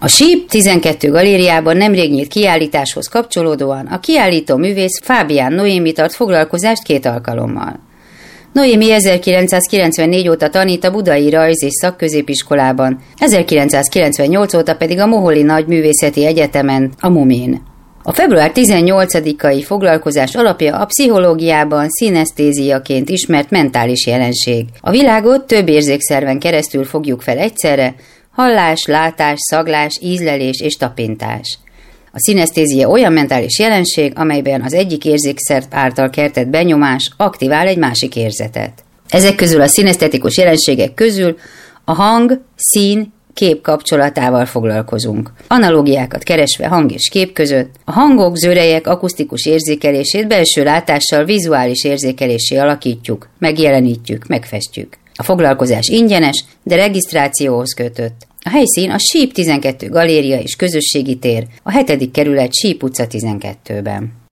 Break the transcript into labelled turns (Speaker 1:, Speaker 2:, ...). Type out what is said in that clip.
Speaker 1: A Síp 12 galériában nemrég nyílt kiállításhoz kapcsolódóan a kiállító művész Fábián Noémi tart foglalkozást 2 alkalommal. Noémi 1994 óta tanít a Budai Rajz- és Szakközépiskolában, 1998 óta pedig a Moholy Nagyművészeti Egyetemen, a MUMin. A február 18-ai foglalkozás alapja a pszichológiában szinesztéziaként ismert mentális jelenség. A világot több érzékszerven keresztül fogjuk fel egyszerre: hallás, látás, szaglás, ízlelés és tapintás. A szinesztézia olyan mentális jelenség, amelyben az egyik érzékszer által keltett benyomás aktivál egy másik érzetet. Ezek közül a szinesztetikus jelenségek közül a hang, szín, kép kapcsolatával foglalkozunk. Analógiákat keresve hang és kép között, a hangok, zörejek akusztikus érzékelését belső látással vizuális érzékelésé alakítjuk, megjelenítjük, megfestjük. A foglalkozás ingyenes, de regisztrációhoz kötött. A helyszín a Síp 12 galéria és közösségi tér, a 7. kerület Síp utca 12-ben.